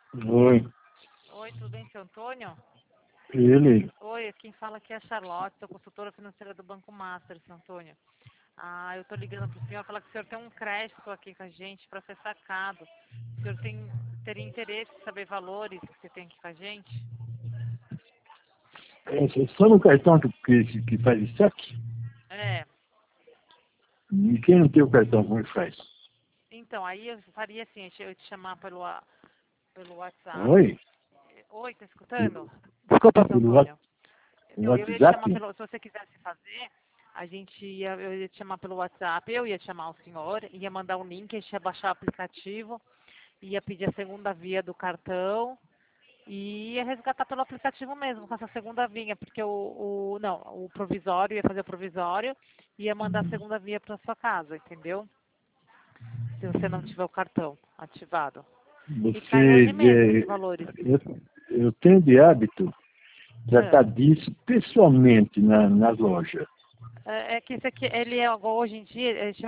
Oi, Oi, tudo bem, seu Antônio? ele. Oi, quem fala aqui é a Charlotte, sou consultora financeira do Banco Master, seu Antônio. Eu tô ligando pro senhor falar que o senhor tem um crédito aqui com a gente para ser sacado. O senhor teria interesse em saber valores que você tem aqui com a gente? É só no cartão que faz isso aqui. É, E quem não tem o cartão, como é que faz? então, aí eu faria assim, eu te chamar pelo WhatsApp. Oi? Oi, tá escutando? Desculpa, seu Pelo Antônio. Então, eu ia te chamar WhatsApp? se você quisesse fazer, eu ia te chamar pelo WhatsApp, eu ia chamar o senhor, ia mandar um link, a gente ia baixar o aplicativo, ia pedir a segunda via do cartão e ia resgatar pelo aplicativo mesmo, com essa segunda via, porque não, o provisório, ia fazer o provisório e ia mandar a segunda via para sua casa, entendeu? Se você não tiver o cartão ativado. E cai hoje Você, mesmo os valores. eu tenho de hábito É. tratar disso pessoalmente na loja. É que esse aqui, ele é hoje em dia, a gente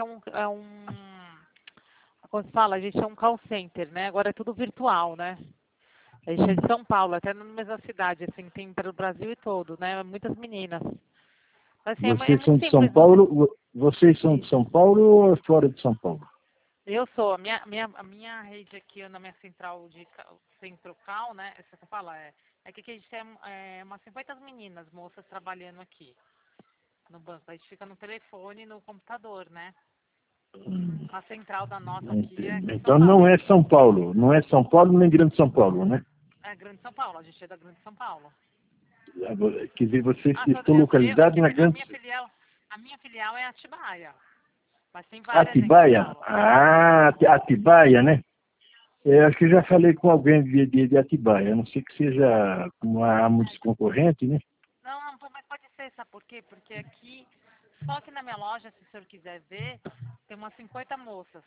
como se fala, a gente é um call center, né? Agora é tudo virtual, né? A gente é de São Paulo, até na mesma cidade, assim, tem pelo Brasil e todo, né? Muitas meninas. Assim, é Vocês muito são de São simples você. Paulo? Vocês são de Isso. São Paulo ou fora de São Paulo? Eu sou, a minha rede aqui na minha central centro call, né? Você fala, que aqui a gente tem umas 50 meninas, moças trabalhando aqui no banco. A gente fica no telefone e no computador, né? A central da nossa aqui é aqui em São Então não Paulo. é São Paulo. Não é São Paulo nem Grande São Paulo, né? É Grande São Paulo, a gente é da Grande São Paulo. Agora, quer dizer, vocês Ah, estão é localizados que na Grande a minha filial é Atibaia, mas tem várias em São Atibaia? Paulo. Ah, Atibaia, né? Acho que já falei com alguém de Atibaia. A não sei que seja uma muitos concorrente, né? Mas pode ser, sabe por quê? Porque aqui, só que na minha loja, se o senhor quiser ver, tem umas 50 moças,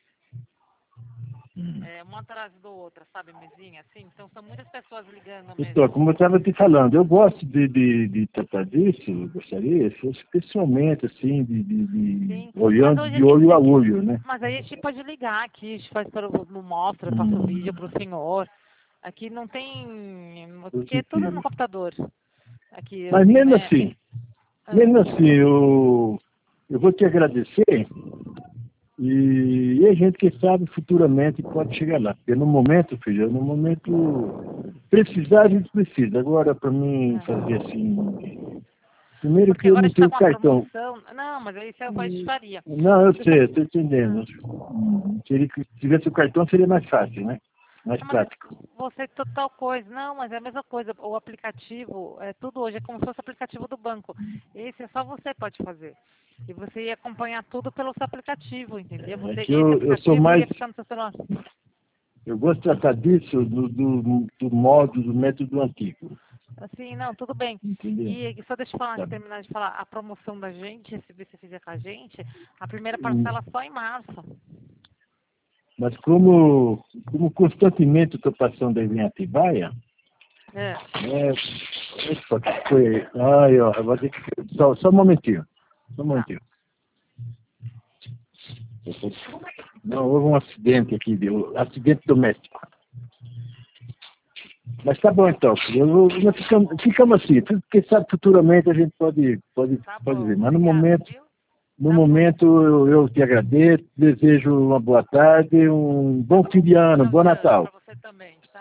uma atrás do outra, sabe, mesinha, assim. Então são muitas pessoas ligando Então, mesmo. como eu estava te falando, eu gosto de tratar disso, eu gostaria, especialmente assim, Sim, mas olhando hoje de olho a aqui, olho, né? mas aí a gente pode ligar aqui, a gente faz no mostra, eu passo o vídeo Hum, pro senhor. Aqui não tem, porque é tudo no positivo. computador. Aqui, Mas assim, né? Ah, mesmo assim, eu vou te agradecer. E a gente, quem sabe, futuramente pode chegar lá. Porque no momento, filho, no momento, precisar, a gente precisa. Agora, para mim fazer é. assim, primeiro Porque que eu agora a não gente tá tenho com uma cartão. promoção. Não, mas aí isso é o que a gente faria. Não, eu Deixa, sei, eu estou entendendo. ah, Seria que se tivesse o cartão seria mais fácil, né? Mais mas prático. você é total coisa. Não, mas é a mesma coisa. O aplicativo, tudo hoje é como se fosse o aplicativo do banco. Esse é só você pode fazer. E você ia acompanhar tudo pelo seu aplicativo, entendeu? É que Esse eu sou aplicativo mais. ia ficar no seu celular. Eu gosto de tratar disso do método antigo. Assim, não, tudo bem. Entendeu? E só deixa eu falar, Tá. terminar de falar, a promoção da gente, se você fizer com a gente, a primeira Hum, parcela só em março. Mas como constantemente eu estou passando aí em Atibaia, É. opa, que foi aí? Ai, ó, eu vou ter que. Só um momentinho. Só um Tá. momentinho. Não, houve um acidente aqui, acidente doméstico. Mas tá bom então, filho. Nós ficamos assim, porque sabe futuramente a gente Tá pode bom, ver. Mas obrigada, viu? no Tá bom. momento eu te agradeço, desejo uma boa tarde, um bom fim de ano, um Final bom de ano Natal. pra